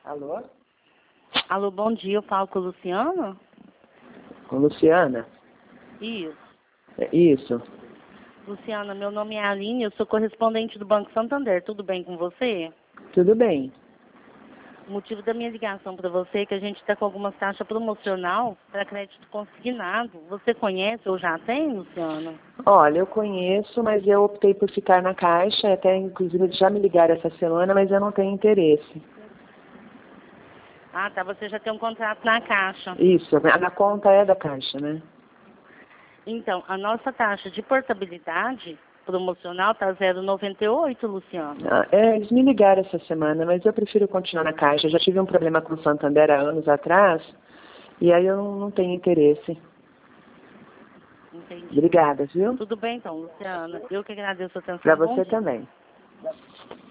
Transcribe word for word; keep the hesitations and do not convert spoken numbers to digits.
Alô? Alô, bom dia, eu falo com o Luciano? Com Luciana? Isso. É isso. Luciana, meu nome é Aline, eu sou correspondente do Banco Santander, tudo bem com você? Tudo bem. O motivo da minha ligação para você é que a gente está com algumas taxas promocional para crédito consignado. Você conhece ou já tem, Luciana? Olha, eu conheço, mas eu optei por ficar na Caixa, até inclusive eles já me ligaram essa semana, mas eu não tenho interesse. Ah, tá, você já tem um contrato na Caixa. Isso, a conta é da Caixa, né? Então, a nossa taxa de portabilidade promocional está zero vírgula noventa e oito, Luciano. Ah, é, eles me ligaram essa semana, mas eu prefiro continuar na Caixa. Eu já tive um problema com o Santander há anos atrás, e aí eu não, não tenho interesse. Entendi. Obrigada, viu? Tudo bem então, Luciana. Eu que agradeço a Para atenção. Bom você dia. também.